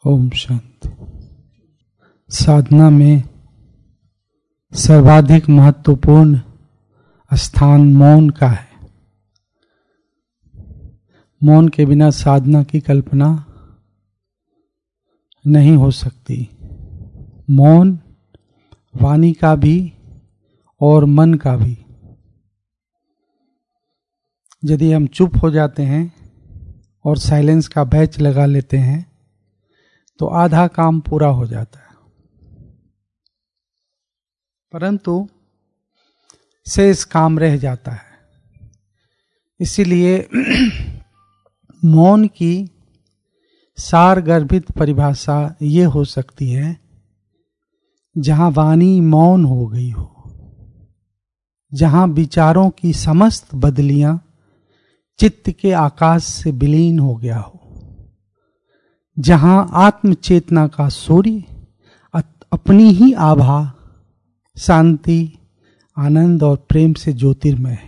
ओम शांति। साधना में सर्वाधिक महत्वपूर्ण स्थान मौन का है। मौन के बिना साधना की कल्पना नहीं हो सकती। मौन वाणी का भी और मन का भी। यदि हम चुप हो जाते हैं और साइलेंस का बैच लगा लेते हैं तो आधा काम पूरा हो जाता है, परंतु शेष काम रह जाता है। इसीलिए मौन की सारगर्भित परिभाषा ये हो सकती है, जहां वाणी मौन हो गई हो, जहां विचारों की समस्त बदलियां चित्त के आकाश से विलीन हो गया हो, जहां आत्म चेतना का सूर्य अपनी ही आभा, शांति, आनंद और प्रेम से ज्योतिर्मय है।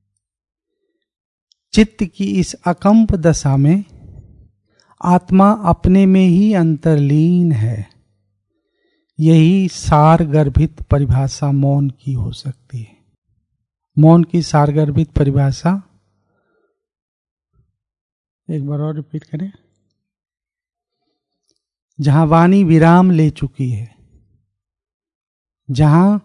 चित्त की इस अकंप दशा में आत्मा अपने में ही अंतर्लीन है। यही सारगर्भित परिभाषा मौन की हो सकती है। मौन की सारगर्भित परिभाषा एक बार और रिपीट करें। जहां वाणी विराम ले चुकी है, जहां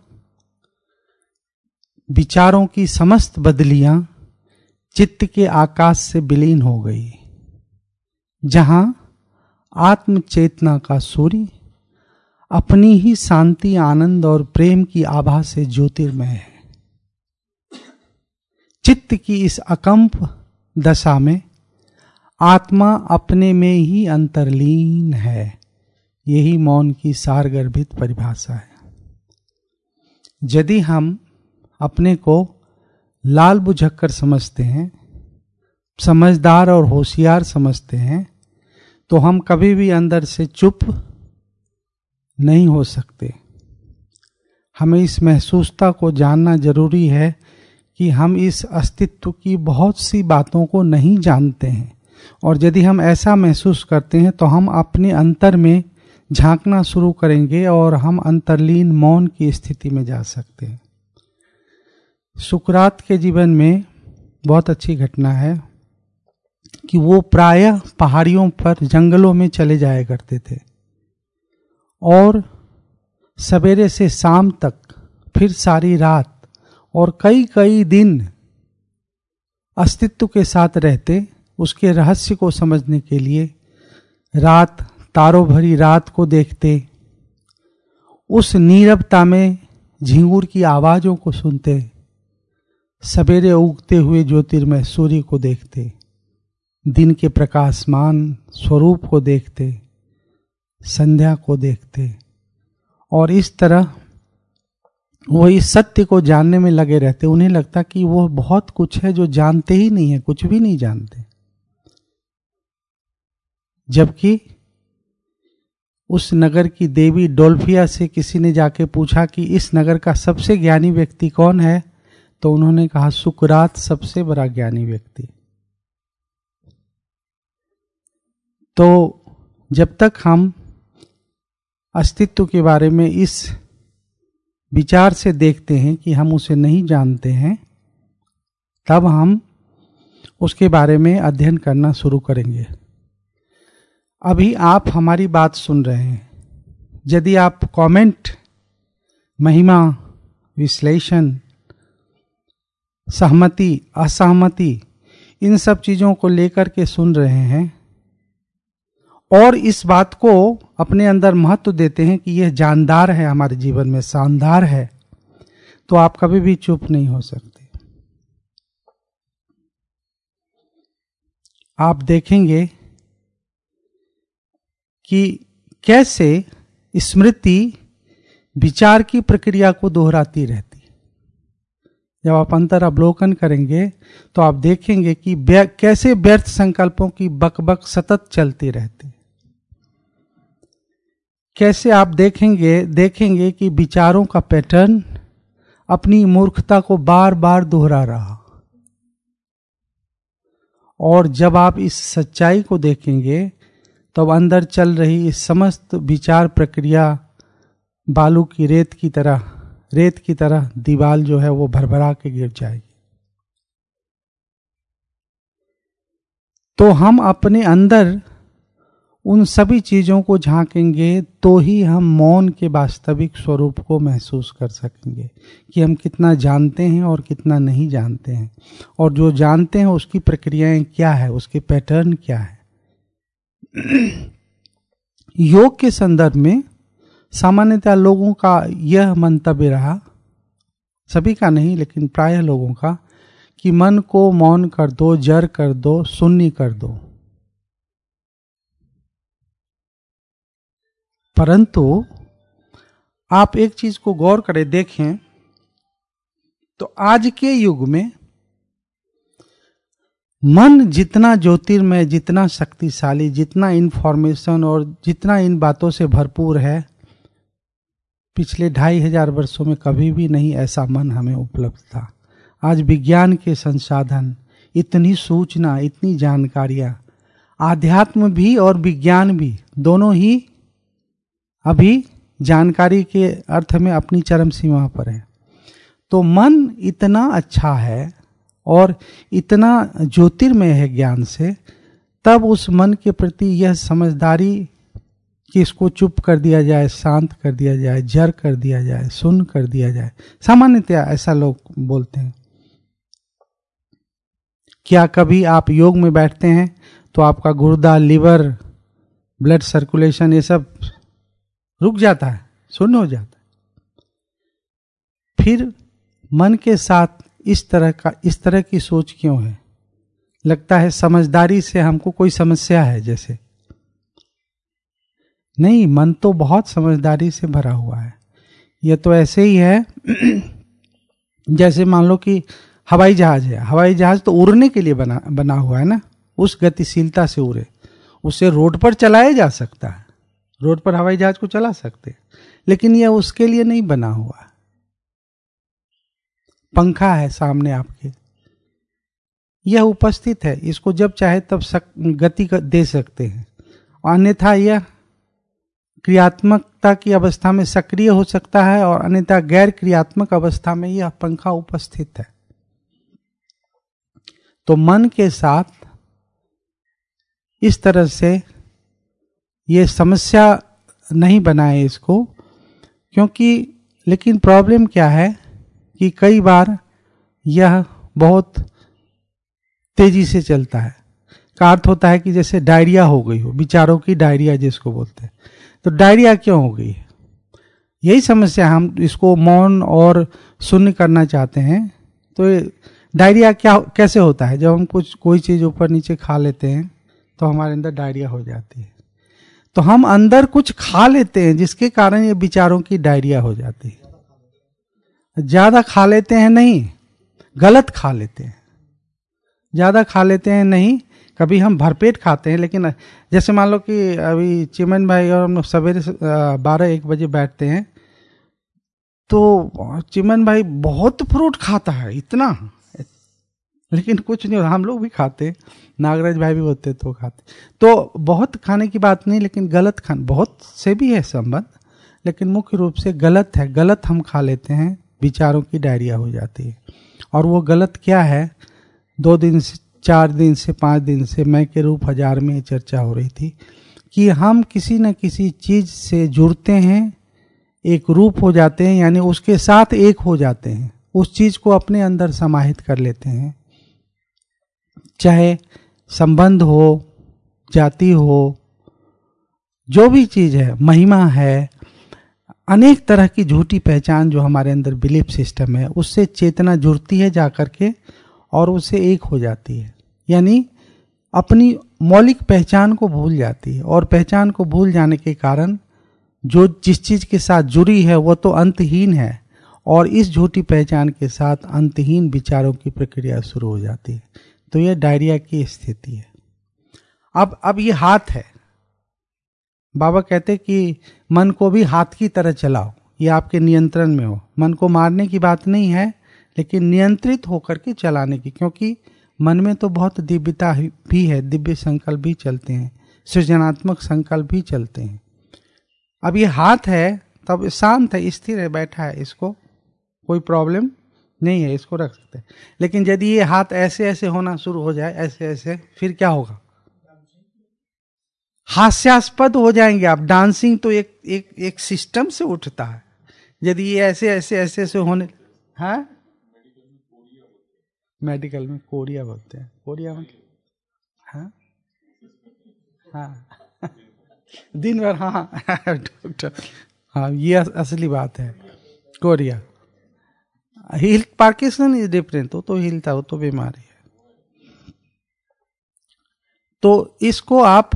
विचारों की समस्त बदलियां चित्त के आकाश से विलीन हो गई, जहां आत्म चेतना का सूर्य अपनी ही शांति, आनंद और प्रेम की आभा से ज्योतिर्मय है। चित्त की इस अकंप दशा में आत्मा अपने में ही अंतर्लीन है। यही मौन की सारगर्भित परिभाषा है। यदि हम अपने को लाल बुझक्कर समझते हैं, समझदार और होशियार समझते हैं, तो हम कभी भी अंदर से चुप नहीं हो सकते। हमें इस महसूसता को जानना जरूरी है कि हम इस अस्तित्व की बहुत सी बातों को नहीं जानते हैं, और यदि हम ऐसा महसूस करते हैं तो हम अपने अंतर में झांकना शुरू करेंगे और हम अंतर्लीन मौन की स्थिति में जा सकते हैं। सुकरात के जीवन में बहुत अच्छी घटना है कि वो प्रायः पहाड़ियों पर, जंगलों में चले जाया करते थे और सवेरे से शाम तक, फिर सारी रात और कई कई दिन अस्तित्व के साथ रहते। उसके रहस्य को समझने के लिए रात, तारों भरी रात को देखते, उस नीरवता में झिंगुर की आवाजों को सुनते, सवेरे उगते हुए ज्योतिर्मय सूर्य को देखते, दिन के प्रकाशमान स्वरूप को देखते, संध्या को देखते, और इस तरह वो इस सत्य को जानने में लगे रहते। उन्हें लगता कि वो बहुत कुछ है जो जानते ही नहीं है, कुछ भी नहीं जानते। जबकि उस नगर की देवी डोल्फिया से किसी ने जाके पूछा कि इस नगर का सबसे ज्ञानी व्यक्ति कौन है, तो उन्होंने कहा सुकरात सबसे बड़ा ज्ञानी व्यक्ति। तो जब तक हम अस्तित्व के बारे में इस विचार से देखते हैं कि हम उसे नहीं जानते हैं, तब हम उसके बारे में अध्ययन करना शुरू करेंगे। अभी आप हमारी बात सुन रहे हैं। यदि आप कमेंट, महिमा, विश्लेषण, सहमति, असहमति, इन सब चीजों को लेकर के सुन रहे हैं और इस बात को अपने अंदर महत्व देते हैं कि यह जानदार है, हमारे जीवन में शानदार है, तो आप कभी भी चुप नहीं हो सकते। आप देखेंगे कि कैसे स्मृति विचार की प्रक्रिया को दोहराती रहती है। जब आप अंतर अवलोकन करेंगे तो आप देखेंगे कि कैसे व्यर्थ संकल्पों की बकबक सतत चलती रहती। कैसे आप देखेंगे कि विचारों का पैटर्न अपनी मूर्खता को बार बार दोहरा रहा। और जब आप इस सच्चाई को देखेंगे तो अब अंदर चल रही इस समस्त विचार प्रक्रिया बालू की रेत की तरह दीवार जो है वो भरभरा के गिर जाएगी। तो हम अपने अंदर उन सभी चीजों को झांकेंगे तो ही हम मौन के वास्तविक स्वरूप को महसूस कर सकेंगे कि हम कितना जानते हैं और कितना नहीं जानते हैं, और जो जानते हैं उसकी प्रक्रियाएं क्या है, उसके पैटर्न क्या है। योग के संदर्भ में सामान्यतः लोगों का यह मंतव्य रहा, सभी का नहीं लेकिन प्रायः लोगों का, कि मन को मौन कर दो, जड़ कर दो, शून्य कर दो। परंतु आप एक चीज को गौर करें, देखें तो आज के युग में मन जितना ज्योतिर्मय, जितना शक्तिशाली, जितना इंफॉर्मेशन और जितना इन बातों से भरपूर है, पिछले 2500 वर्षों में कभी भी नहीं ऐसा मन हमें उपलब्ध था। आज विज्ञान के संसाधन, इतनी सूचना, इतनी जानकारियां, आध्यात्म भी और विज्ञान भी दोनों ही अभी जानकारी के अर्थ में अपनी चरम सीमा पर है। तो मन इतना अच्छा है और इतना ज्योतिर्मय है ज्ञान से, तब उस मन के प्रति यह समझदारी कि इसको चुप कर दिया जाए, शांत कर दिया जाए, जड़ कर दिया जाए, सुन कर दिया जाए। सामान्यतया ऐसा लोग बोलते हैं। क्या कभी आप योग में बैठते हैं तो आपका गुर्दा, लिवर, ब्लड सर्कुलेशन ये सब रुक जाता है, शून्य हो जाता है? फिर मन के साथ इस तरह की सोच क्यों है? लगता है समझदारी से हमको कोई समस्या है जैसे। नहीं, मन तो बहुत समझदारी से भरा हुआ है। यह तो ऐसे ही है जैसे मान लो कि हवाई जहाज है। हवाई जहाज तो उड़ने के लिए बना हुआ है ना, उस गतिशीलता से उड़े। उसे रोड पर चलाया जा सकता है, रोड पर हवाई जहाज को चला सकते, लेकिन यह उसके लिए नहीं बना हुआ। पंखा है सामने आपके, यह उपस्थित है, इसको जब चाहे तब गति दे सकते हैं। अन्यथा यह क्रियात्मकता की अवस्था में सक्रिय हो सकता है और अन्यथा गैर क्रियात्मक अवस्था में यह पंखा उपस्थित है। तो मन के साथ इस तरह से ये समस्या नहीं बनाए इसको, क्योंकि लेकिन प्रॉब्लम क्या है कि कई बार यह बहुत तेजी से चलता है। का अर्थ होता है कि जैसे डायरिया हो गई हो, विचारों की डायरिया जिसको बोलते हैं। तो डायरिया क्यों हो गई है? यही समस्या। हम इसको मौन और शून्य करना चाहते हैं। तो डायरिया कैसे होता है? जब हम कोई चीज ऊपर नीचे खा लेते हैं तो हमारे अंदर डायरिया हो जाती है। तो हम अंदर कुछ खा लेते हैं जिसके कारण ये विचारों की डायरिया हो जाती है। ज्यादा खा लेते हैं नहीं, गलत खा लेते हैं। ज्यादा खा लेते हैं नहीं, कभी हम भरपेट खाते हैं। लेकिन जैसे मान लो कि अभी चिमन भाई और हम लोग सवेरे 12-1 बजे बैठते हैं, तो चिमन भाई बहुत फ्रूट खाता है, इतना, लेकिन कुछ नहीं। हम लोग भी खाते, नागराज भाई भी होते तो खाते। तो बहुत खाने की बात नहीं, लेकिन गलत खाना, बहुत से भी है संबंध, लेकिन मुख्य रूप से गलत है। गलत हम खा लेते हैं, विचारों की डायरिया हो जाती है। और वो गलत क्या है? 2 दिन से 4 दिन से 5 दिन से मैं के रूप 1000 में चर्चा हो रही थी कि हम किसी न किसी चीज से जुड़ते हैं, एक रूप हो जाते हैं, यानी उसके साथ एक हो जाते हैं, उस चीज को अपने अंदर समाहित कर लेते हैं। चाहे संबंध हो, जाति हो, जो भी चीज है, महिमा है, अनेक तरह की झूठी पहचान जो हमारे अंदर बिलीफ सिस्टम है, उससे चेतना जुड़ती है जाकर के और उससे एक हो जाती है। यानी अपनी मौलिक पहचान को भूल जाती है, और पहचान को भूल जाने के कारण जो जिस चीज के साथ जुड़ी है वो तो अंतहीन है, और इस झूठी पहचान के साथ अंतहीन विचारों की प्रक्रिया शुरू हो जाती है। तो यह डायरिया की स्थिति है। अब ये हाथ है। बाबा कहते कि मन को भी हाथ की तरह चलाओ, ये आपके नियंत्रण में हो। मन को मारने की बात नहीं है, लेकिन नियंत्रित होकर के चलाने की, क्योंकि मन में तो बहुत दिव्यता भी है, दिव्य संकल्प भी चलते हैं, सृजनात्मक संकल्प भी चलते हैं। अब ये हाथ है, तब शांत है, स्थिर है, बैठा है, इसको कोई प्रॉब्लम नहीं है, इसको रख सकते हैं। लेकिन यदि ये हाथ ऐसे ऐसे होना शुरू हो जाए, ऐसे ऐसे, फिर क्या होगा? हास्यास्पद हो जाएंगे आप। डांसिंग तो एक सिस्टम से उठता है। यदि ये ऐसे ऐसे ऐसे ऐसे होने, हाँ, मेडिकल में कोरिया बोलते हैं। कोरिया में, हाँ हाँ दिन भर, हाँ डॉक्टर, हाँ ये असली बात है। कोरिया हिल, पार्किंसन इज डिफरेंट, तो हिलता, वो तो बीमारी है। तो इसको आप,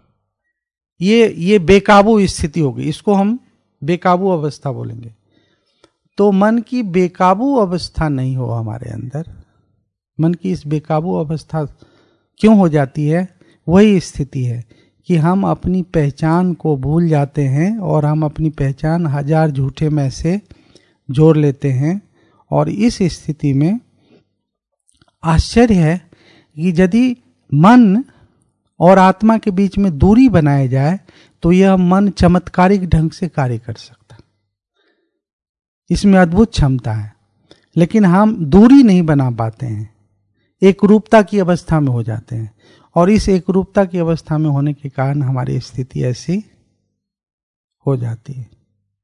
ये बेकाबू स्थिति होगी, इसको हम बेकाबू अवस्था बोलेंगे। तो मन की बेकाबू अवस्था नहीं हो हमारे अंदर। मन की इस बेकाबू अवस्था क्यों हो जाती है? वही स्थिति है कि हम अपनी पहचान को भूल जाते हैं और हम अपनी पहचान हजार झूठे में से जोड़ लेते हैं। और इस स्थिति में आश्चर्य है कि यदि मन और आत्मा के बीच में दूरी बनाई जाए तो यह मन चमत्कारिक ढंग से कार्य कर सकता है। इसमें अद्भुत क्षमता है, लेकिन हम दूरी नहीं बना पाते हैं, एक रूपता की अवस्था में हो जाते हैं। और इस एक रूपता की अवस्था में होने के कारण हमारी स्थिति ऐसी हो जाती है।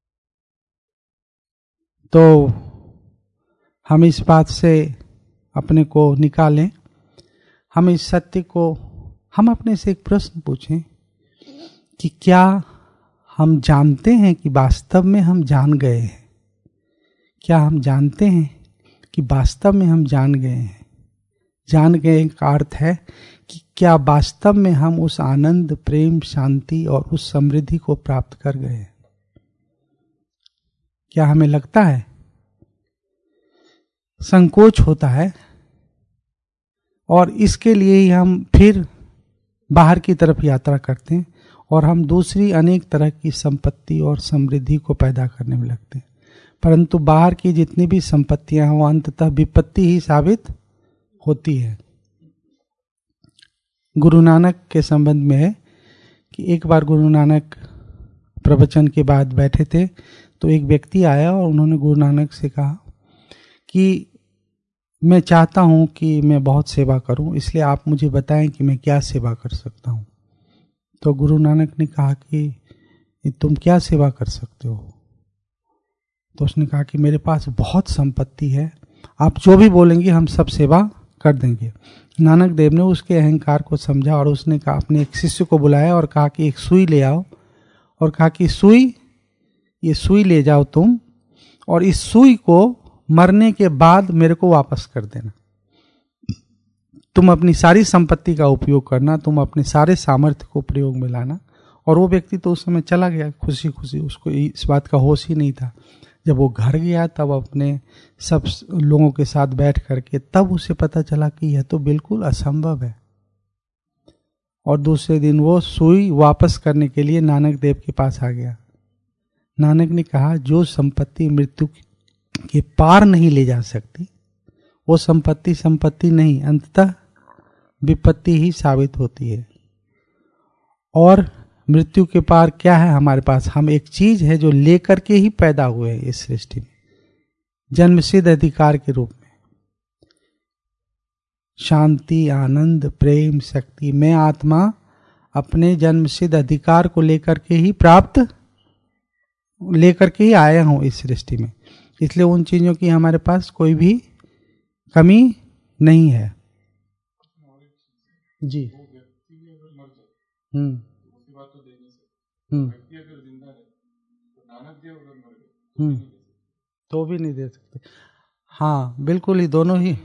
तो हम इस बात से अपने को निकालें, हम इस सत्य को, हम अपने से एक प्रश्न पूछें कि क्या हम जानते हैं कि वास्तव में हम जान गए हैं? क्या हम जानते हैं कि वास्तव में हम जान गए हैं? जान गए का अर्थ है कि क्या वास्तव में हम उस आनंद, प्रेम, शांति और उस समृद्धि को प्राप्त कर गए हैं? क्या हमें लगता है? संकोच होता है, और इसके लिए ही हम फिर बाहर की तरफ यात्रा करते हैं और हम दूसरी अनेक तरह की संपत्ति और समृद्धि को पैदा करने में लगते हैं। परंतु बाहर की जितनी भी संपत्तियां हो अंततः विपत्ति ही साबित होती है। गुरु नानक के संबंध में है कि एक बार गुरु नानक प्रवचन के बाद बैठे थे, तो एक व्यक्ति आया और उन्होंने गुरु नानक से कहा कि मैं चाहता हूं कि मैं बहुत सेवा करूं, इसलिए आप मुझे बताएं कि मैं क्या सेवा कर सकता हूं। तो गुरु नानक ने कहा कि तुम क्या सेवा कर सकते हो? तो उसने कहा कि मेरे पास बहुत संपत्ति है, आप जो भी बोलेंगे हम सब सेवा कर देंगे। नानक देव ने उसके अहंकार को समझा और उसने कहा, अपने एक शिष्य को बुलाया और कहा कि एक सुई ले आओ, और कहा कि ये सुई ले जाओ तुम, और इस सुई को मरने के बाद मेरे को वापस कर देना। तुम अपनी सारी संपत्ति का उपयोग करना, तुम अपने सारे सामर्थ्य को प्रयोग में लाना। और वो व्यक्ति तो उस समय चला गया खुशी खुशी, उसको इस बात का होश ही नहीं था। जब वो घर गया तब अपने सब लोगों के साथ बैठ करके तब उसे पता चला कि यह तो बिल्कुल असंभव है। और दूसरे दिन वो सुई वापस करने के लिए नानक देव के पास आ गया। नानक ने कहा, जो संपत्ति मृत्यु के पार नहीं ले जा सकती वो संपत्ति नहीं, अंततः विपत्ति ही साबित होती है। और मृत्यु के पार क्या है हमारे पास? हम एक चीज है जो लेकर के ही पैदा हुए हैं इस सृष्टि में, जन्मसिद्ध अधिकार के रूप में। शांति, आनंद, प्रेम, शक्ति। मैं आत्मा अपने जन्मसिद्ध अधिकार को लेकर के ही आया हूं इस सृष्टि में। इसलिए उन चीजों की हमारे पास कोई भी कमी नहीं है। जी। तो भी नहीं दे सकते। हाँ बिल्कुल ही, दोनों ही।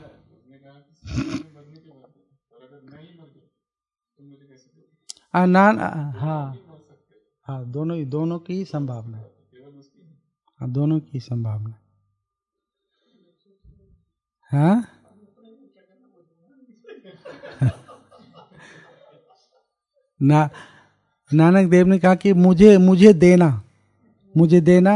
हाँ दोनों की ही संभावना है। हाँ दोनों की संभावना। हाँ नानक देव ने कहा कि मुझे देना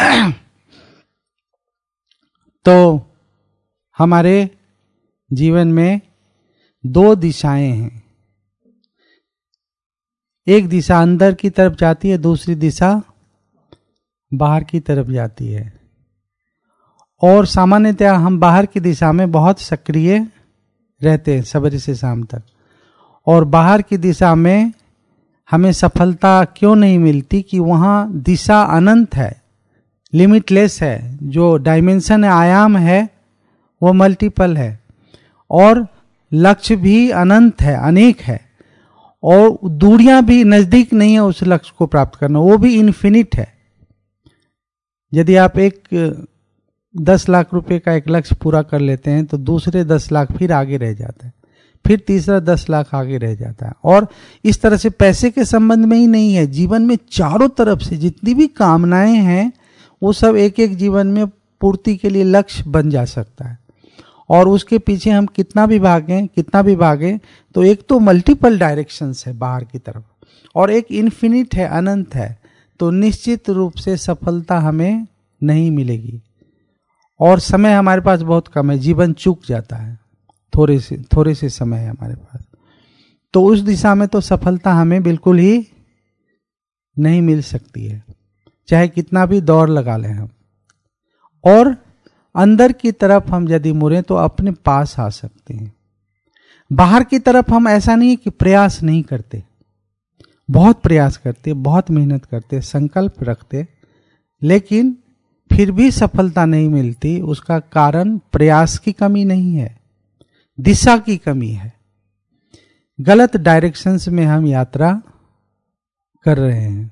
तो हमारे जीवन में दो दिशाएं हैं। एक दिशा अंदर की तरफ जाती है, दूसरी दिशा बाहर की तरफ जाती है। और सामान्यतः हम बाहर की दिशा में बहुत सक्रिय रहते हैं सवेरे से शाम तक, और बाहर की दिशा में हमें सफलता क्यों नहीं मिलती कि वहाँ दिशा अनंत है, लिमिटलेस है, जो डायमेंशन है, आयाम है, वो मल्टीपल है, और लक्ष्य भी अनंत है, अनेक है, और दूरियां भी नजदीक नहीं है उस लक्ष्य को प्राप्त करना, वो भी इन्फिनिट है। यदि आप एक 10 लाख रुपए का एक लक्ष्य पूरा कर लेते हैं तो दूसरे 10 लाख फिर आगे रह जाता है, फिर तीसरा 10 लाख आगे रह जाता है। और इस तरह से पैसे के संबंध में ही नहीं है, जीवन में चारों तरफ से जितनी भी कामनाएं हैं वो सब एक एक जीवन में पूर्ति के लिए लक्ष्य बन जा सकता है। और उसके पीछे हम कितना भी भागें तो एक तो मल्टीपल डायरेक्शंस है बाहर की तरफ, और एक इन्फिनिट है, अनंत है, तो निश्चित रूप से सफलता हमें नहीं मिलेगी। और समय हमारे पास बहुत कम है, जीवन चूक जाता है, थोड़े से समय है हमारे पास, तो उस दिशा में तो सफलता हमें बिल्कुल ही नहीं मिल सकती है, चाहे कितना भी दौड़ लगा लें हम। और अंदर की तरफ हम यदि मुड़ें तो अपने पास आ सकते हैं। बाहर की तरफ हम ऐसा नहीं कि प्रयास नहीं करते, बहुत प्रयास करते, बहुत मेहनत करते, संकल्प रखते, लेकिन फिर भी सफलता नहीं मिलती। उसका कारण प्रयास की कमी नहीं है, दिशा की कमी है। गलत डायरेक्शंस में हम यात्रा कर रहे हैं।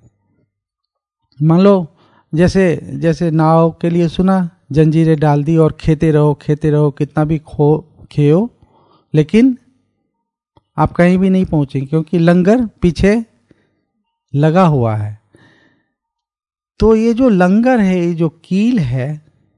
मान लो जैसे नाव के लिए सुना, जंजीरें डाल दी और खेते रहो, कितना भी खेओ, लेकिन आप कहीं भी नहीं पहुंचे क्योंकि लंगर पीछे लगा हुआ है। तो ये जो लंगर है, ये जो कील है,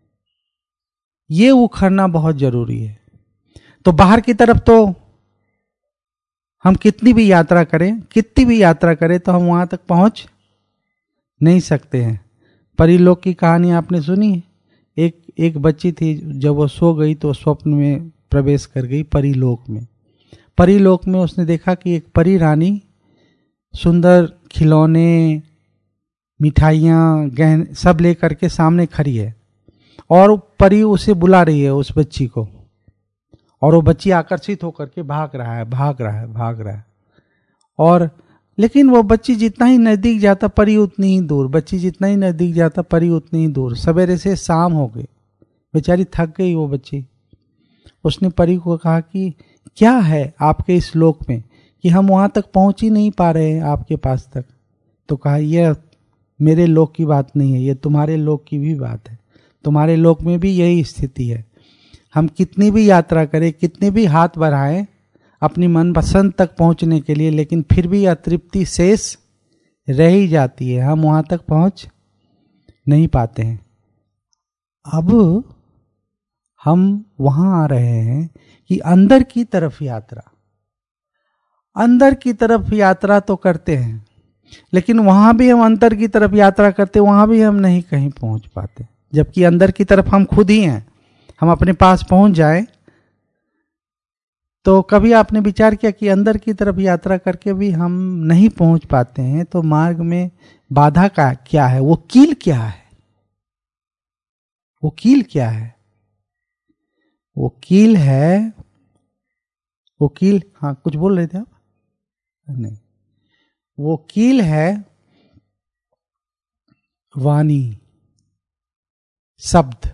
ये उखड़ना बहुत जरूरी है। तो बाहर की तरफ तो हम कितनी भी यात्रा करें तो हम वहां तक पहुंच नहीं सकते हैं। परिलोक की कहानी आपने सुनी है? एक बच्ची थी, जब वो सो गई तो स्वप्न में प्रवेश कर गई परिलोक में। परिलोक में उसने देखा कि एक परी रानी सुंदर खिलौने, मिठाइयाँ, गहने सब लेकर के सामने खड़ी है, और परी उसे बुला रही है, उस बच्ची को, और वो बच्ची आकर्षित होकर के भाग रहा है। और लेकिन वो बच्ची जितना ही नजदीक जाता परी उतनी ही दूर, बच्ची जितना ही नजदीक जाता परी उतनी ही दूर। सवेरे से शाम हो गई, बेचारी थक गई वो बच्ची। उसने परी को कहा कि क्या है आपके इस लोक में कि हम वहां तक पहुंच ही नहीं पा रहे हैं आपके पास तक। तो कहा, यह मेरे लोक की बात नहीं है, ये तुम्हारे लोक की भी बात है। तुम्हारे लोक में भी यही स्थिति है। हम कितनी भी यात्रा करें, कितने भी हाथ बढ़ाएं अपनी मनपसंद तक पहुंचने के लिए, लेकिन फिर भी अतृप्ति शेष रह ही जाती है, हम वहां तक पहुंच नहीं पाते हैं। अब हम वहां आ रहे हैं कि अंदर की तरफ यात्रा तो करते हैं, लेकिन वहां भी हम अंदर की तरफ यात्रा करते, वहां भी हम नहीं कहीं पहुंच पाते, जबकि अंदर की तरफ हम खुद ही हैं। हम अपने पास पहुंच जाए तो कभी आपने विचार किया कि अंदर की तरफ यात्रा करके भी हम नहीं पहुंच पाते हैं, तो मार्ग में बाधा का क्या है, वो कील क्या है? वो कील, हाँ कुछ बोल रहे थे आप? नहीं, वो कील है वाणी, शब्द।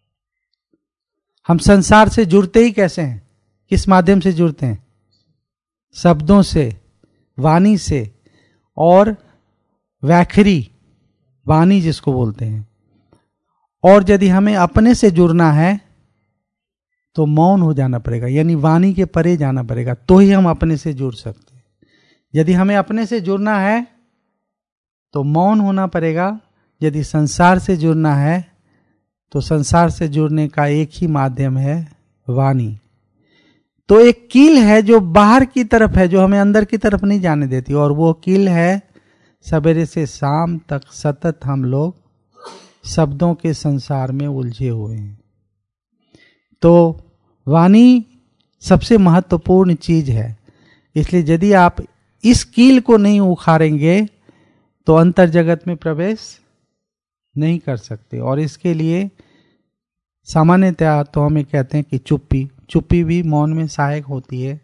हम संसार से जुड़ते ही कैसे हैं? किस माध्यम से जुड़ते हैं? शब्दों से, वाणी से, और वैखरी वाणी जिसको बोलते हैं। और यदि हमें अपने से जुड़ना है तो मौन हो जाना पड़ेगा, यानी वाणी के परे जाना पड़ेगा, तो ही हम अपने से जुड़ सकते हैं। यदि हमें अपने से जुड़ना है तो मौन होना पड़ेगा, यदि संसार से जुड़ना है तो संसार से जुड़ने का एक ही माध्यम है, वाणी। तो एक कील है जो बाहर की तरफ है, जो हमें अंदर की तरफ नहीं जाने देती, और वो कील है सवेरे से शाम तक सतत हम लोग शब्दों के संसार में उलझे हुए हैं। तो वाणी सबसे महत्वपूर्ण चीज है। इसलिए यदि आप इस कील को नहीं उखाड़ेंगे तो अंतर जगत में प्रवेश नहीं कर सकते। और इसके लिए सामान्यतया तो हमें कहते हैं कि चुप्पी भी मौन में सहायक होती है।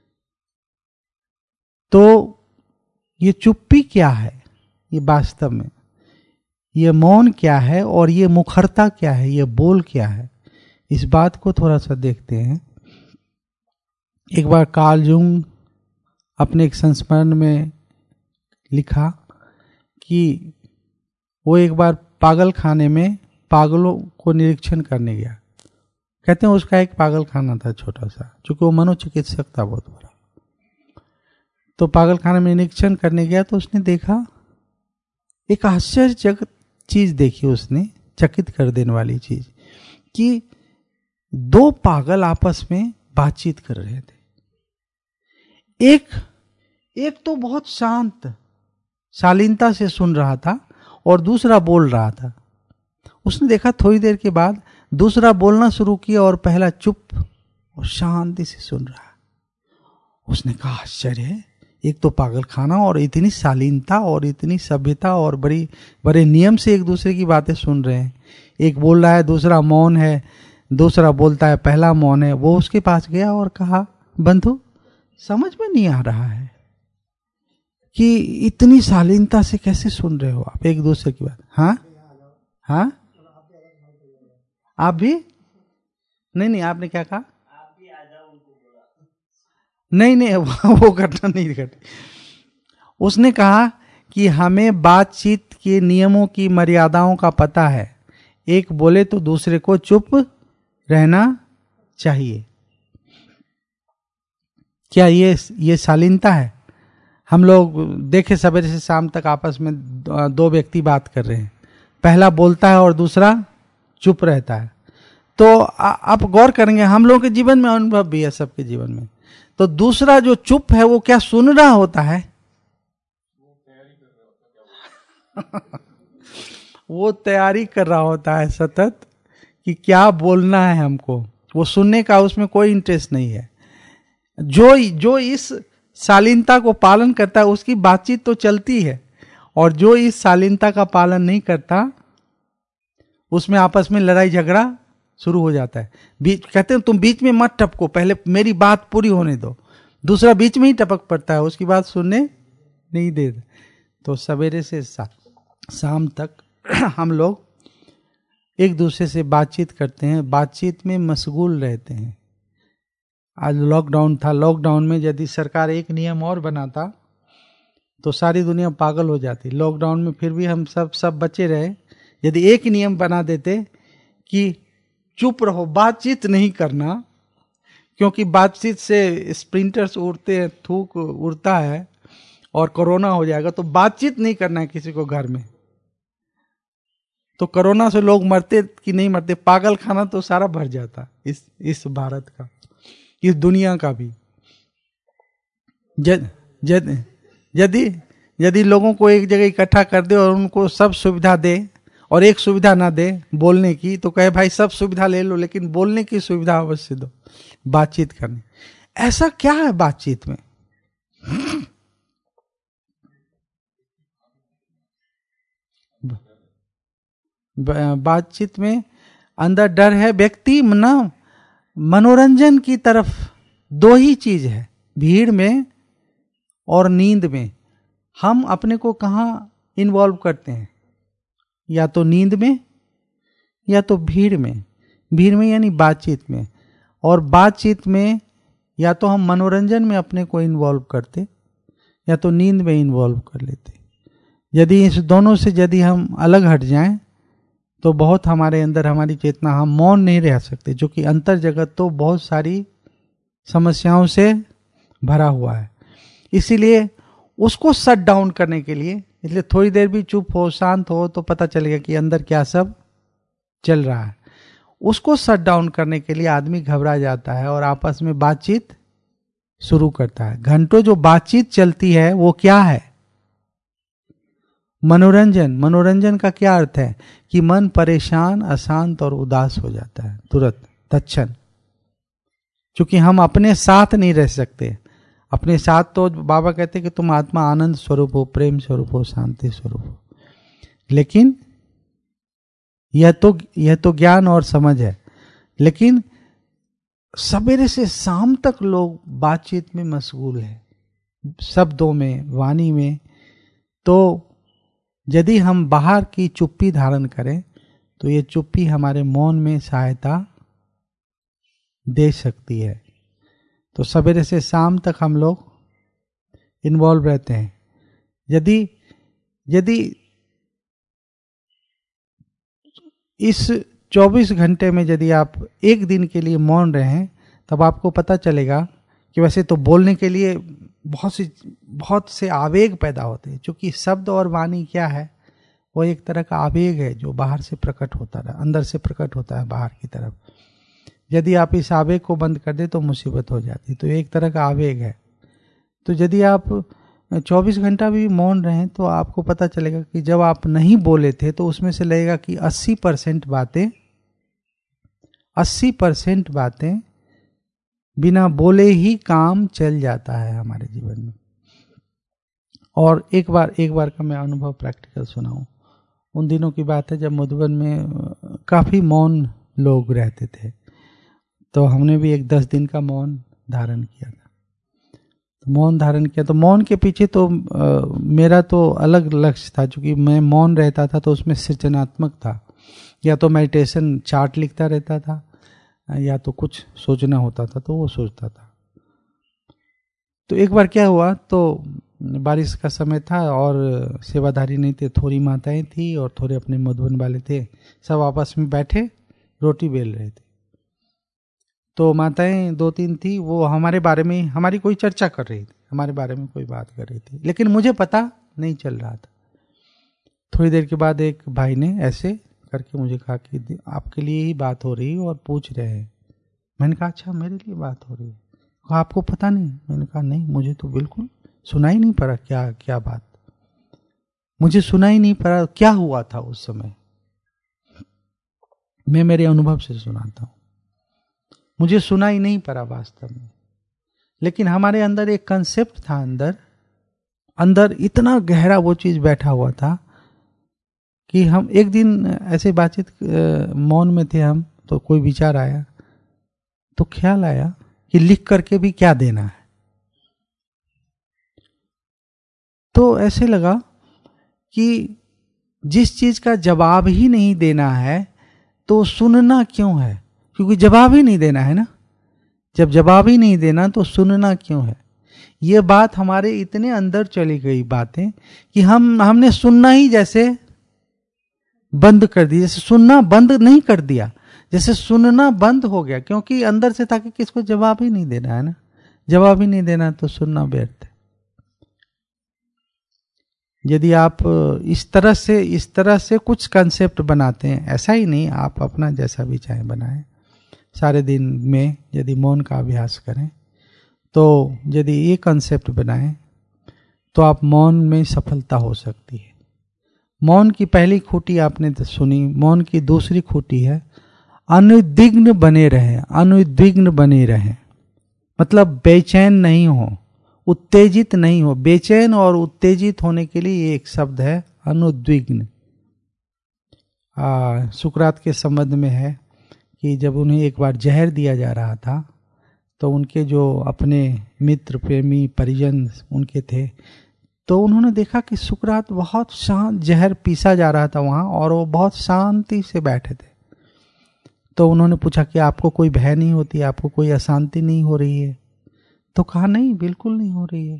तो ये चुप्पी क्या है, ये वास्तव में ये मौन क्या है और ये मुखरता क्या है, ये बोल क्या है, इस बात को थोड़ा सा देखते हैं। एक बार कार्ल जूंग अपने एक संस्मरण में लिखा कि वो एक बार पागल खाने में पागलों को निरीक्षण करने गया। कहते हैं उसका एक पागल खाना था छोटा सा, चूंकि वो मनोचिकित्सक था बहुत बड़ा। तो पागल खाने में निरीक्षण करने गया तो उसने देखा एक आश्चर्यजनक चीज देखी उसने, चकित कर देने वाली चीज, कि दो पागल आपस में बातचीत कर रहे थे। एक तो बहुत शांत शालीनता से सुन रहा था और दूसरा बोल रहा था। उसने देखा थोड़ी देर के बाद दूसरा बोलना शुरू किया और पहला चुप और शांति से सुन रहा। उसने कहा आश्चर्य है, एक तो पागल खाना और इतनी शालीनता और इतनी सभ्यता और बड़े नियम से एक दूसरे की बातें सुन रहे हैं। एक बोल रहा है, दूसरा मौन है, दूसरा बोलता है, पहला मौन है। वो उसके पास गया और कहा बंधु, समझ में नहीं आ रहा है कि इतनी शालीनता से कैसे सुन रहे हो आप एक दूसरे की बात। हाँ आप भी नहीं, आपने क्या कहा? नहीं वो घटना नहीं घटी। उसने कहा कि हमें बातचीत के नियमों की मर्यादाओं का पता है, एक बोले तो दूसरे को चुप रहना चाहिए। क्या ये शालीनता है? हम लोग देखे सवेरे से शाम तक आपस में दो व्यक्ति बात कर रहे हैं, पहला बोलता है और दूसरा चुप रहता है। तो आप गौर करेंगे, हम लोगों के जीवन में अनुभव भी है, सबके जीवन में। तो दूसरा जो चुप है वो क्या सुन रहा होता है? वो तैयारी कर रहा होता है सतत कि क्या बोलना है हमको। वो सुनने का उसमें कोई इंटरेस्ट नहीं है। जो इस शालीनता को पालन करता है उसकी बातचीत तो चलती है, और जो इस शालीनता का पालन नहीं करता उसमें आपस में लड़ाई झगड़ा शुरू हो जाता है। कहते हैं तुम बीच में मत टपको, पहले मेरी बात पूरी होने दो। दूसरा बीच में ही टपक पड़ता है, उसकी बात सुनने नहीं देता। तो सवेरे से शाम तक हम लोग एक दूसरे से बातचीत करते हैं, बातचीत में मशगूल रहते हैं। आज लॉकडाउन था, लॉकडाउन में यदि सरकार एक नियम और बनाता तो सारी दुनिया पागल हो जाती। लॉकडाउन में फिर भी हम सब बचे रहे। यदि एक नियम बना देते कि चुप रहो, बातचीत नहीं करना, क्योंकि बातचीत से स्प्रिंटर्स उड़ते हैं, थूक उड़ता है और कोरोना हो जाएगा, तो बातचीत नहीं करना है किसी को घर में। तो कोरोना से लोग मरते कि नहीं मरते, पागल खाना तो सारा भर जाता इस भारत का, इस दुनिया का भी। यदि लोगों को एक जगह इकट्ठा कर दे और उनको सब सुविधा दे और एक सुविधा ना दे बोलने की, तो कहे भाई सब सुविधा ले लो लेकिन बोलने की सुविधा अवश्य दो, बातचीत करने। ऐसा क्या है बातचीत में? बातचीत में अंदर डर है। व्यक्ति ना मनोरंजन की तरफ, दो ही चीज है, भीड़ में और नींद में। हम अपने को कहाँ इन्वॉल्व करते हैं? या तो नींद में या तो भीड़ में। भीड़ में यानी बातचीत में, और बातचीत में या तो हम मनोरंजन में अपने को इन्वॉल्व करते या तो नींद में इन्वॉल्व कर लेते। यदि इस दोनों से यदि हम अलग हट जाएं तो बहुत हमारे अंदर हमारी चेतना, हम मौन नहीं रह सकते, जो कि अंतर जगत तो बहुत सारी समस्याओं से भरा हुआ है। इसीलिए उसको शट डाउन करने के लिए, इसलिए थोड़ी देर भी चुप हो, शांत हो, तो पता चलेगा कि अंदर क्या सब चल रहा है। उसको शट डाउन करने के लिए आदमी घबरा जाता है और आपस में बातचीत शुरू करता है। घंटों जो बातचीत चलती है वो क्या है? मनोरंजन। मनोरंजन का क्या अर्थ है? कि मन परेशान, अशांत और उदास हो जाता है तुरंत, तत्क्षण। क्योंकि हम अपने साथ नहीं रह सकते, अपने साथ तो बाबा कहते कि तुम आत्मा आनंद स्वरूप हो, प्रेम स्वरूप हो, शांति स्वरूप हो, लेकिन यह तो ज्ञान और समझ है। लेकिन सवेरे से शाम तक लोग बातचीत में मशगूल है, शब्दों में, वाणी में। तो यदि हम बाहर की चुप्पी धारण करें तो ये चुप्पी हमारे मौन में सहायता दे सकती है। तो सवेरे से शाम तक हम लोग इन्वॉल्व रहते हैं। यदि इस 24 घंटे में यदि आप एक दिन के लिए मौन रहें, तब आपको पता चलेगा कि वैसे तो बोलने के लिए बहुत से आवेग पैदा होते हैं, क्योंकि शब्द और वाणी क्या है, वो एक तरह का आवेग है जो बाहर से प्रकट होता है, अंदर से प्रकट होता है बाहर की तरफ। यदि आप इस आवेग को बंद कर दे तो मुसीबत हो जाती है। तो एक तरह का आवेग है। तो यदि आप 24 घंटा भी मौन रहें तो आपको पता चलेगा कि जब आप नहीं बोले थे तो उसमें से लगेगा कि 80% बातें बिना बोले ही काम चल जाता है हमारे जीवन में। और एक बार का मैं अनुभव प्रैक्टिकल सुनाऊं। उन दिनों की बात है जब मधुबन में काफी मौन लोग रहते थे, तो हमने भी एक 10 दिन का मौन धारण किया था। तो मौन के पीछे तो मेरा तो अलग लक्ष्य था, क्योंकि मैं मौन रहता था तो उसमें सृजनात्मक था। या तो मेडिटेशन चार्ट लिखता रहता था, या तो कुछ सोचना होता था तो वो सोचता था। तो एक बार क्या हुआ, तो बारिश का समय था और सेवाधारी नहीं थे, थोड़ी माताएं थी और थोड़े अपने मधुबन वाले थे। सब आपस में बैठे रोटी बेल रहे थे। तो माताएं 2-3 थी, वो हमारे बारे में हमारी कोई चर्चा कर रही थी, हमारे बारे में कोई बात कर रही थी, लेकिन मुझे पता नहीं चल रहा था। थोड़ी देर के बाद एक भाई ने ऐसे करके मुझे कहा कि आपके लिए ही बात हो रही है और पूछ रहे हैं। मैंने कहा अच्छा मेरे लिए बात हो रही है? कहा आपको पता नहीं? मैंने कहा नहीं, मुझे तो बिल्कुल सुनाई नहीं पड़ा। क्या बात? मुझे सुनाई नहीं पड़ा क्या हुआ था उस समय। मैं मेरे अनुभव से सुनाता हूं, मुझे सुनाई नहीं पड़ा वास्तव में। लेकिन हमारे अंदर एक कंसेप्ट था, अंदर इतना गहरा वो चीज बैठा हुआ था कि हम एक दिन ऐसे बातचीत मौन में थे हम, तो कोई विचार आया, तो ख्याल आया कि लिख करके भी क्या देना है। तो ऐसे लगा कि जिस चीज का जवाब ही नहीं देना है तो सुनना क्यों है, क्योंकि जवाब ही नहीं देना है ना। जब जवाब ही नहीं देना तो सुनना क्यों है। ये बात हमारे इतने अंदर चली गई बातें कि हमने सुनना ही जैसे बंद कर दिया, जैसे सुनना बंद नहीं कर दिया, जैसे सुनना बंद हो गया, क्योंकि अंदर से था कि किसको जवाब ही नहीं देना है ना। जवाब ही नहीं देना तो सुनना व्यर्थ है। यदि आप इस तरह से कुछ कंसेप्ट बनाते हैं, ऐसा ही नहीं, आप अपना जैसा भी चाहे बनाएं, सारे दिन में यदि मौन का अभ्यास करें, तो यदि ये कंसेप्ट बनाएं तो आप मौन में सफलता हो सकती है। मौन की पहली खूंटी आपने सुनी, मौन की दूसरी खूंटी है अनुद्विग्न बने रहें। अनुद्विग्न बने रहें मतलब बेचैन नहीं हो, उत्तेजित नहीं हो। बेचैन और उत्तेजित होने के लिए एक शब्द है अनुद्विग्न। सुकरात के संबंध में है कि जब उन्हें एक बार जहर दिया जा रहा था तो उनके जो अपने मित्र प्रेमी परिजन उनके थे, तो उन्होंने देखा कि सुकरात बहुत शांत, जहर पीसा जा रहा था वहां और वो बहुत शांति से बैठे थे। तो उन्होंने पूछा कि आपको कोई भय नहीं होती, आपको कोई अशांति नहीं हो रही है? तो कहा नहीं, बिल्कुल नहीं हो रही है।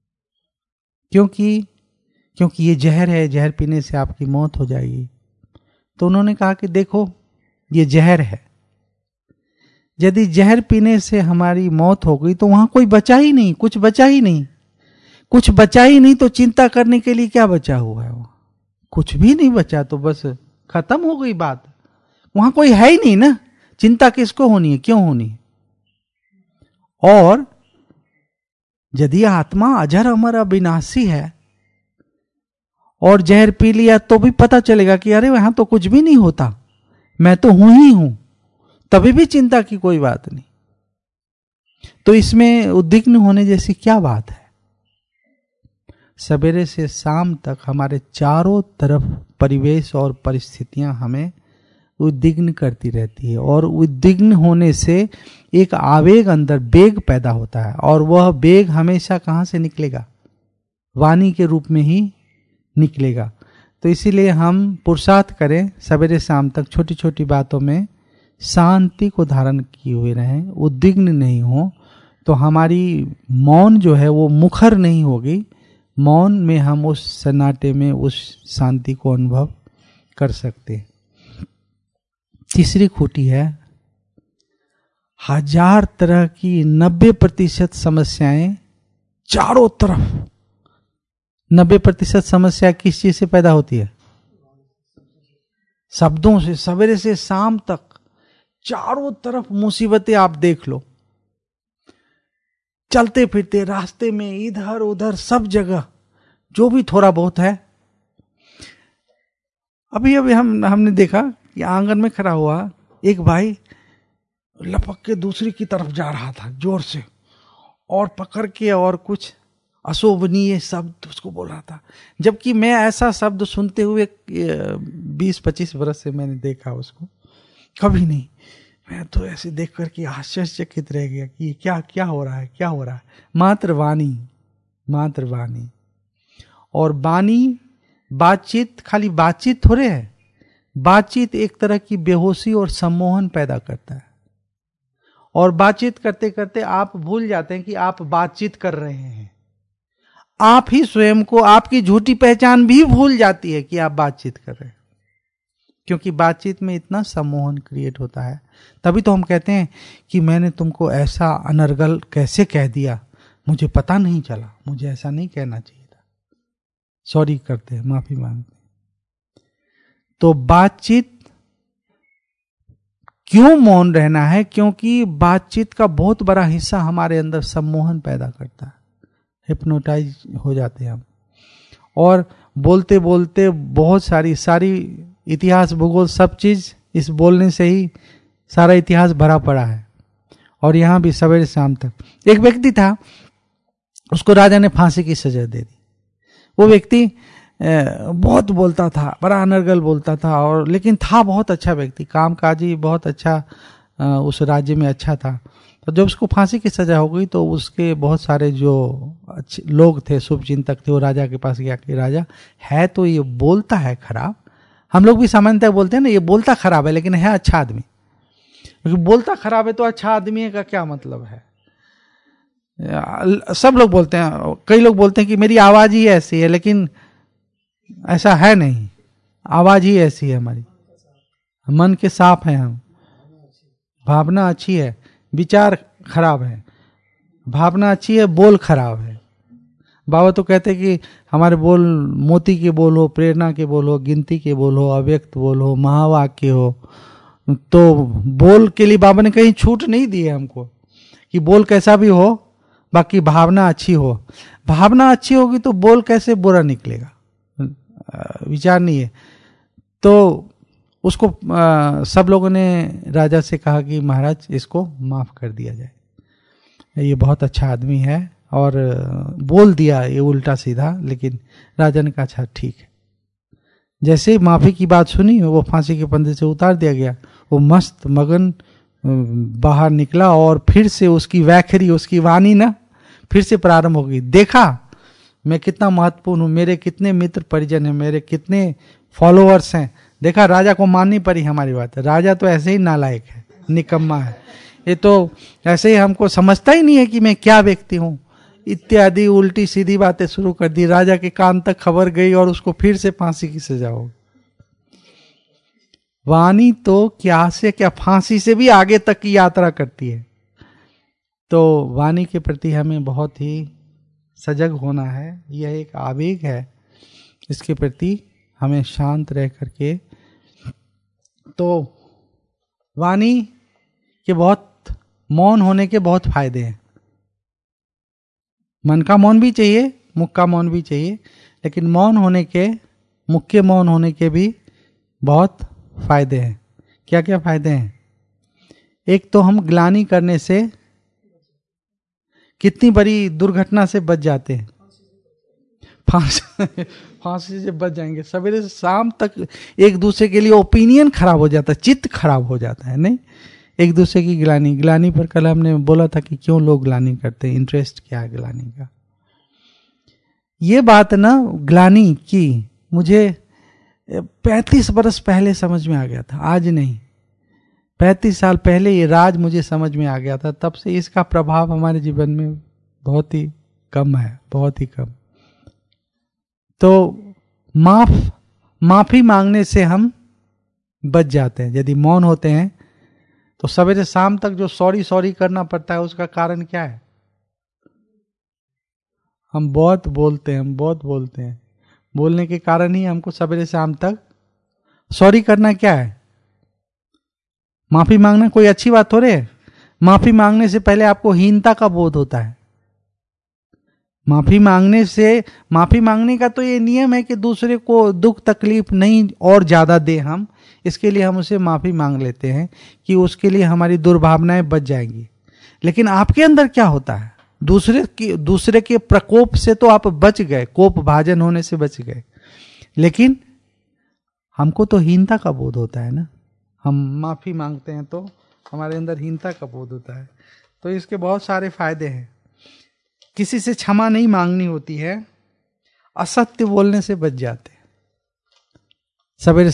क्योंकि ये जहर है, जहर पीने से आपकी मौत हो जाएगी। तो उन्होंने कहा कि देखो ये जहर है, यदि जहर पीने से हमारी मौत हो गई तो वहां कोई बचा ही नहीं, कुछ बचा ही नहीं। कुछ बचा ही नहीं तो चिंता करने के लिए क्या बचा हुआ है? वहां कुछ भी नहीं बचा, तो बस खत्म हो गई बात। वहां कोई है ही नहीं ना, चिंता किसको होनी है, क्यों होनी है? और यदि आत्मा अजर अमर अविनाशी है और जहर पी लिया तो भी पता चलेगा कि अरे वहां तो कुछ भी नहीं होता, मैं तो हूं ही हूं, तभी भी चिंता की कोई बात नहीं। तो इसमें उद्विग्न होने जैसी क्या बात है? सवेरे से शाम तक हमारे चारों तरफ परिवेश और परिस्थितियां हमें उद्विग्न करती रहती है, और उद्विग्न होने से एक आवेग अंदर वेग पैदा होता है, और वह वेग हमेशा कहां से निकलेगा? वाणी के रूप में ही निकलेगा। तो इसीलिए हम पुरुषार्थ करें, सवेरे शाम तक छोटी छोटी बातों में शांति को धारण किए हुए रहें, उद्विग्न नहीं हो, तो हमारी मौन जो है वो मुखर नहीं होगी। मौन में हम उस सन्नाटे में उस शांति को अनुभव कर सकते हैं। तीसरी खूटी है, 1000 तरह की 90% समस्याएं चारों तरफ। 90% समस्या किस चीज से पैदा होती है? शब्दों से। सवेरे से शाम तक चारों तरफ मुसीबतें आप देख लो, चलते फिरते रास्ते में इधर उधर सब जगह जो भी थोड़ा बहुत है। अभी हमने देखा कि आंगन में खड़ा हुआ एक भाई लपक के दूसरी की तरफ जा रहा था जोर से, और पकड़ के और कुछ अशोभनीय शब्द उसको बोल रहा था। जबकि मैं ऐसा शब्द सुनते हुए 20-25 वर्ष से मैंने देखा उसको कभी नहीं। मैं तो ऐसे देख करके आश्चर्यचकित रह गया कि क्या क्या हो रहा है, क्या हो रहा है। मात्र वाणी, मात्र वाणी। और वाणी, बातचीत खाली बातचीत थोड़े है, बातचीत एक तरह की बेहोशी और सम्मोहन पैदा करता है। और बातचीत करते करते आप भूल जाते हैं कि आप बातचीत कर रहे हैं। आप ही स्वयं को, आपकी झूठी पहचान भी भूल जाती है कि आप बातचीत कर रहे हैं, क्योंकि बातचीत में इतना सम्मोहन क्रिएट होता है। तभी तो हम कहते हैं कि मैंने तुमको ऐसा अनर्गल कैसे कह दिया, मुझे पता नहीं चला, मुझे ऐसा नहीं कहना चाहिए था, सॉरी करते हैं, माफी मांगते हैं। तो बातचीत क्यों मौन रहना है? क्योंकि बातचीत का बहुत बड़ा हिस्सा हमारे अंदर सम्मोहन पैदा करता है, हिप्नोटाइज हो जाते हैं हम। और बोलते बोलते बहुत सारी इतिहास भूगोल सब चीज इस बोलने से ही सारा इतिहास भरा पड़ा है। और यहां भी सवेरे शाम तक एक व्यक्ति था, उसको राजा ने फांसी की सजा दे दी। वो व्यक्ति बहुत बोलता था, बड़ा अनर्गल बोलता था, और लेकिन था बहुत अच्छा व्यक्ति, कामकाजी बहुत अच्छा, उस राज्य में अच्छा था। तो जब उसको फांसी की सजा हो गई तो उसके बहुत सारे जो अच्छे लोग थे, शुभचिंतक थे, वो राजा के पास गया कि राजा, है तो ये बोलता है खराब, हम लोग भी सामान्यतः बोलते हैं ना, ये बोलता खराब है लेकिन है अच्छा आदमी। क्योंकि बोलता खराब है तो अच्छा आदमी का क्या मतलब है? सब लोग बोलते हैं, कई लोग बोलते हैं कि मेरी आवाज ही ऐसी है, लेकिन ऐसा है नहीं। आवाज ही ऐसी है हमारी, मन के साफ है हम, भावना अच्छी है, विचार खराब है, भावना अच्छी है, बोल खराब है। बाबा तो कहते कि हमारे बोल मोती के बोल हो, प्रेरणा के बोल हो, गिनती के बोल हो, अव्यक्त बोल हो, महावाक्य हो। तो बोल के लिए बाबा ने कहीं छूट नहीं दी है हमको कि बोल कैसा भी हो, बाकी भावना अच्छी हो। भावना अच्छी होगी तो बोल कैसे बुरा निकलेगा, विचार नहीं है। तो उसको सब लोगों ने राजा से कहा कि महाराज इसको माफ कर दिया जाए, ये बहुत अच्छा आदमी है, और बोल दिया ये उल्टा सीधा। लेकिन राजा ने कहा अच्छा ठीक है। जैसे ही माफी की बात सुनी, वो फांसी के फंदे से उतार दिया गया। वो मस्त मगन बाहर निकला, और फिर से उसकी वैखरी, उसकी वाणी ना फिर से प्रारंभ हो गई। देखा मैं कितना महत्वपूर्ण हूं, मेरे कितने मित्र परिजन हैं, मेरे कितने फॉलोअर्स हैं। देखा, राजा को माननी पड़ी हमारी बात। राजा तो ऐसे ही नालायक है, निकम्मा है, ये तो ऐसे ही हमको समझता ही नहीं है कि मैं क्या व्यक्ति हूं, इत्यादि उल्टी सीधी बातें शुरू कर दी। राजा के कान तक खबर गई और उसको फिर से फांसी की सजा हो। वाणी तो क्या से क्या, फांसी से भी आगे तक की यात्रा करती है। तो वाणी के प्रति हमें बहुत ही सजग होना है। यह एक आवेग है, इसके प्रति हमें शांत रह करके। तो वाणी के बहुत, मौन होने के बहुत फायदे हैं। मन का मौन भी चाहिए, मुख का मौन भी चाहिए, लेकिन मौन होने के, मुख के मौन होने के भी बहुत फायदे हैं। क्या क्या फायदे हैं? एक तो हम ग्लानि करने से कितनी बड़ी दुर्घटना से बच जाते हैं, फांसी से बच जाएंगे। सवेरे से शाम तक एक दूसरे के लिए ओपिनियन खराब हो जाता है, चित्त खराब हो जाता है, नहीं एक दूसरे की ग्लानी पर कल हमने बोला था कि क्यों लोग ग्लानी करते हैं, इंटरेस्ट क्या है ग्लानी का। ये बात ना ग्लानी की मुझे 35 बरस पहले समझ में आ गया था, आज नहीं, 35 साल पहले ये राज मुझे समझ में आ गया था। तब से इसका प्रभाव हमारे जीवन में बहुत ही कम है, बहुत ही कम। तो माफी मांगने से हम बच जाते हैं। यदि मौन होते हैं तो सवेरे शाम तक जो सॉरी करना पड़ता है, उसका कारण क्या है? हम बहुत बोलते हैं, बोलने के कारण ही हमको सवेरे शाम तक सॉरी करना क्या है? माफी मांगना कोई अच्छी बात थोड़े है। माफी मांगने से पहले आपको हीनता का बोध होता है। माफी मांगने का तो ये नियम है कि दूसरे को दुख तकलीफ नहीं और ज्यादा दे हम, इसके लिए हम उसे माफी मांग लेते हैं कि उसके लिए हमारी दुर्भावनाएं बच जाएंगी। लेकिन आपके अंदर क्या होता है? दूसरे के प्रकोप से तो आप बच गए, कोप भाजन होने से बच गए, लेकिन हमको तो हीनता का बोध होता है ना। हम माफी मांगते हैं तो हमारे अंदर हीनता का बोध होता है। तो इसके बहुत सारे फायदे हैं। किसी से क्षमा नहीं मांगनी होती है, असत्य बोलने से बच जाते हैं। सवेरे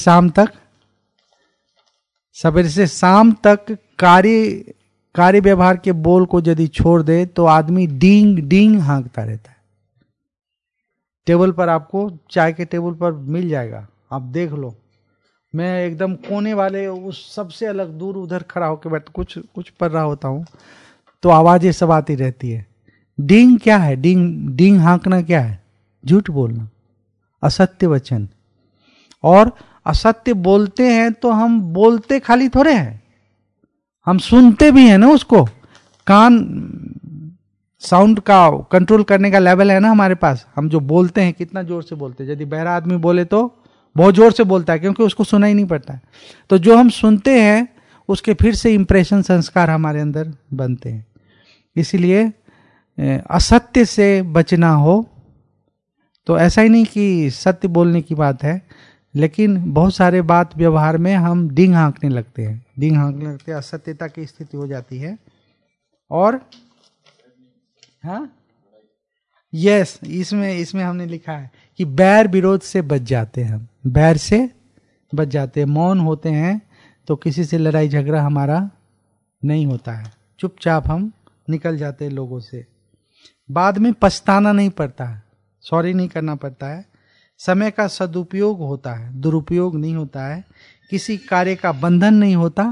से शाम तक कार्य व्यवहार के बोल को यदि छोड़ दे तो आदमी डींग डींग हाँकता रहता है। टेबल पर आपको चाय के टेबल पर मिल जाएगा, आप देख लो। मैं एकदम कोने वाले उस सबसे अलग दूर उधर खड़ा होकर बैठ कुछ पढ़ रहा होता हूं तो आवाजें सब आती रहती है। डींग क्या है? डींग हाँकना क्या है? झूठ बोलना, असत्य वचन। और असत्य बोलते हैं तो हम बोलते खाली थोड़े हैं, हम सुनते भी हैं ना उसको। कान साउंड का कंट्रोल करने का लेवल है ना हमारे पास। हम जो बोलते हैं कितना जोर से बोलते हैं। यदि बहरा आदमी बोले तो बहुत जोर से बोलता है क्योंकि उसको सुना ही नहीं पड़ता है। तो जो हम सुनते हैं उसके फिर से इंप्रेशन, संस्कार हमारे अंदर बनते हैं। इसलिए असत्य से बचना हो तो ऐसा ही नहीं कि सत्य बोलने की बात है, लेकिन बहुत सारे बात व्यवहार में हम डींग हाँकने लगते हैं, असत्यता की स्थिति हो जाती है। और हाँ, यस, इसमें हमने लिखा है कि बैर विरोध से बच जाते हैं। हम बैर से बच जाते हैं, मौन होते हैं तो किसी से लड़ाई झगड़ा हमारा नहीं होता है, चुपचाप हम निकल जाते हैं लोगों से। बाद में पछताना नहीं पड़ता है, सॉरी नहीं करना पड़ता है। समय का सदुपयोग होता है, दुरुपयोग नहीं होता है। किसी कार्य का बंधन नहीं होता।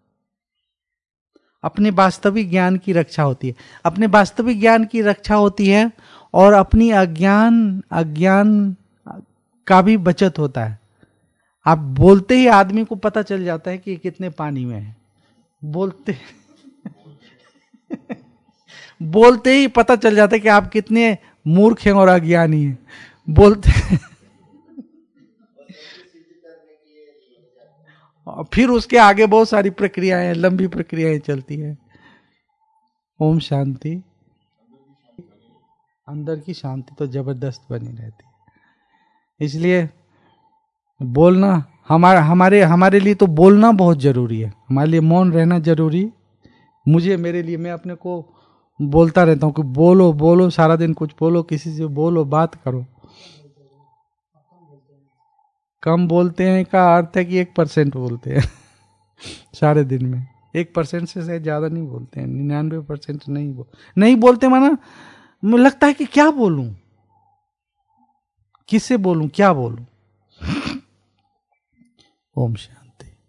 अपने वास्तविक ज्ञान की रक्षा होती है, अपने वास्तविक ज्ञान की रक्षा होती है और अपनी अज्ञान का भी बचत होता है। आप बोलते ही आदमी को पता चल जाता है कि कितने पानी में है। बोलते ही पता चल जाता है कि आप कितने मूर्ख हैं और अज्ञानी हैं। बोलते और फिर उसके आगे बहुत सारी प्रक्रियाएं, लंबी प्रक्रियाएं चलती हैं। ओम शांति। अंदर की शांति तो जबरदस्त बनी रहती है। इसलिए बोलना हमारे लिए तो बोलना बहुत जरूरी है। हमारे लिए मौन रहना जरूरी। मेरे लिए, मैं अपने को बोलता रहता हूँ कि बोलो सारा दिन कुछ बोलो, किसी से बोलो, बात करो। कम बोलते हैं का अर्थ है कि 1% बोलते हैं सारे दिन में। 1% से शायद ज्यादा नहीं बोलते हैं, 99% नहीं बोलते। माना लगता है कि क्या बोलूं, किससे बोलूं, क्या बोलूं। ओम शांति।